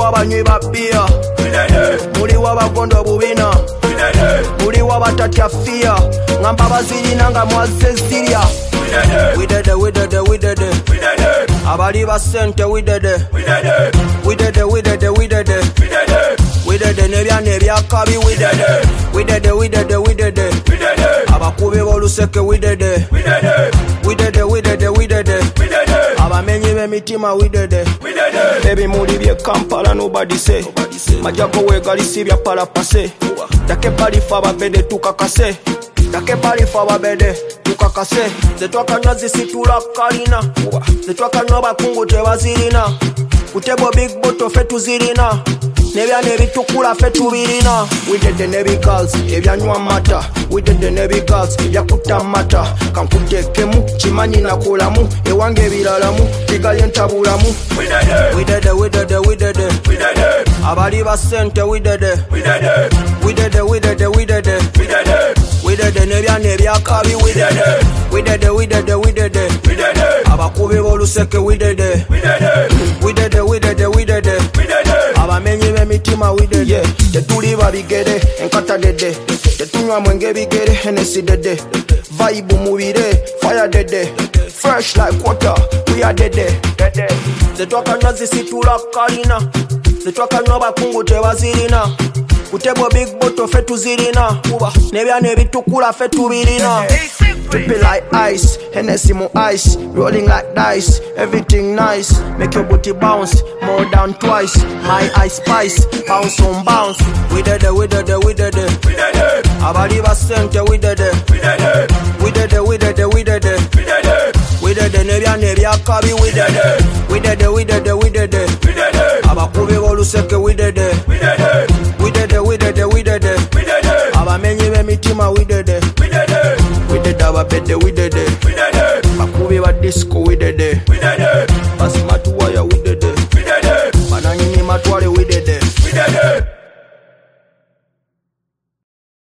abanywi ba bbiya, muliwo abagondo bubina, muliwo abatatya fiya, ngamba bazirina nga mwazze zirya. We did it. Abali ba sente we did it. We did it. Nebyana ebyakabi we did it. We did it. Abakubi b'oluseke we did it. We did it. Abamenyi b'emitima we did it. Ebimuli by'e Kampala nobody say. Majako weegalisi bya palapase. Takebalifa ababede tukakase. Takebalifa ababede tukakase. Zetwakanywa zisitula kalina. Zetwakanywa abakungu tebazirina. Kutebo big bottle fe tuzirina. Nebyana ebitukula fe tubirina. We did the Navy girls, ebyanywa mata. We did the Navy girls, ebyakuta mata. Kankutekemu, chimanyi nakulamu. Ewange ebiralamu, tigali entabulamu. We did it. Abali ba sente we did it. We did it. Nebyana ebyakabi we did it. We did it. Abakubi b'oluseke we did it. We did it. Abamenyi b'emitima we did it. Tetuli babigere enkata dede. Tetunywa mwenge bigere Hennessy dede. Vibe mubire fire dede. Fresh like water we are dede. Zetwakanywa zisitula kalina. Zetwakanywa abakungu tebazirina. Kutebo big bottle fe tuzirina. Nebyana ebitukula fe tubirina. Dripping like ice, Hennessy more ice. Rolling like dice, everything nice. Make your booty bounce, more than twice. My ice spice, bounce on bounce. We did it. Abali ba sente we did it. We did it. Nebyana ebyakabi we did it. We did it. Abakubi b'oluseke we did it. We did it. Abamenyi b'emitima we did it. We did ababede we did it. Bakubi ba disco we did it.